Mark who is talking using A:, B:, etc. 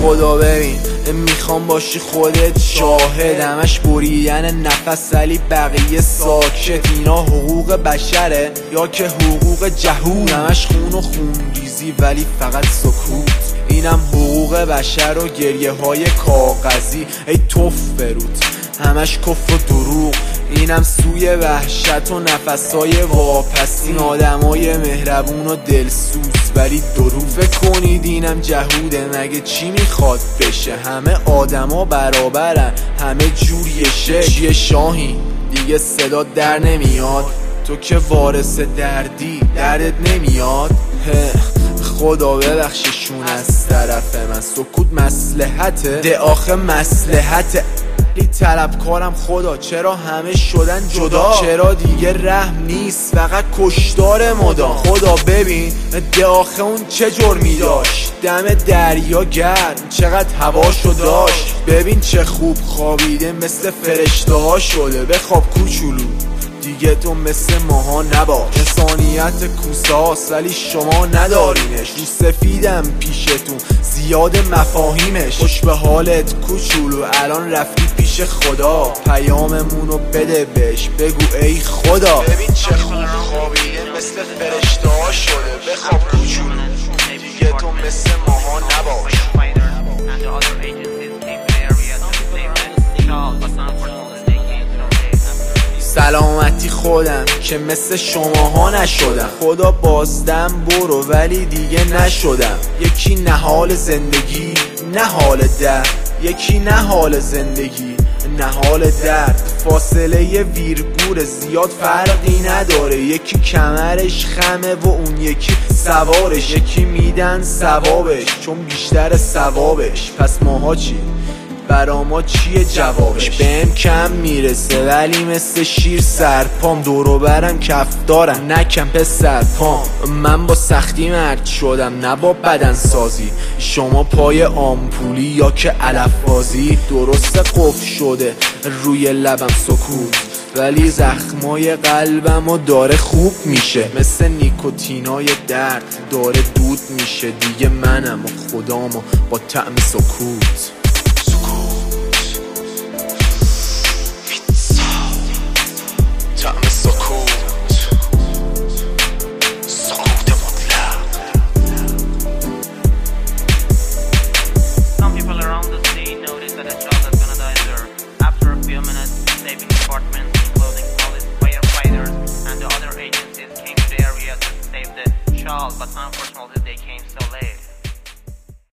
A: خدا ببین میخوام باشی خودت شاهد، همش بریدن نفس ولی بقیه ساکت. اینا حقوق بشره یا که حقوق جهود؟ همش خون و خونریزی ولی فقط سکوت. اینم حقوق بشر و گریه های کاغذی، ای توف برود همش کفر و دروغ. اینم سوی وحشت و نفسای واپسین، آدمای مهربون و دلسوز ولی دروغ. فکر کنید اینم جهوده؟ مگه چی میخواد بشه؟ همه آدما برابرن، همه جوریشه. چیه شاهین دیگه صدا در نمیاد؟ تو که وارث دردی دردت نمیاد؟ خدا ببخششون از طرف من، سکوت مصلحته ده آخه مصلحته. طلبکارم خدا، چرا همه شدن جدا؟ چرا دیگه رحم نیست فقط کشتار مدام؟ خدا ببین ده آخه اون چه جرمی داشت؟ دم دریا گرم چقدر هواشو داشت. ببین چه خوب خوابیده مثل فرشته ها شده. بخواب کوچولو دیگه تو مثل ماها نباش. انسانیت کوساست ولی شما ندارینش. رو سفیدم پیشتون زیاد مفاهیمش. خوش به حالت کوچولو الان رفتی پیش خدا، پیاممونو بده بهش بگو ای خدا. ببین چه خوب خوابیده مثل فرشته ها شده. بخواب کوچولو دیگه تو مثل ماها نباش. سلامتی خودم که مثل شماها نشدم. خدا بازدم برو ولی دیگه نشدم. یکی نهال زندگی نه حال درد، یکی نه حال زندگی نه حال درد. فاصله ویرگور زیاد فرقی نداره. یکی کمرش خمه و اون یکی سوارش. یکی میدن ثوابش چون بیشتر ثوابش. پس ماها چی؟ برا ما چیه جوابش؟ بهم کم میرسه ولی مثل شیر سرپام. دورو برم کف دارم نکم پسر پام. من با سختی مرد شدم نه با بدن سازی. شما پای آمپولی یا که علف بازی. درست قفل شده روی لبم سکوت ولی زخمای قلبمو داره خوب میشه. مثل نیکوتینای درد داره دود میشه. دیگه منم و خدامو با طعم سکوت.
B: Some people around the sea notice that a child is gonna die there. After a few minutes, saving departments, including police, firefighters, and the other agencies came to the area to save the child, but unfortunately they came so late.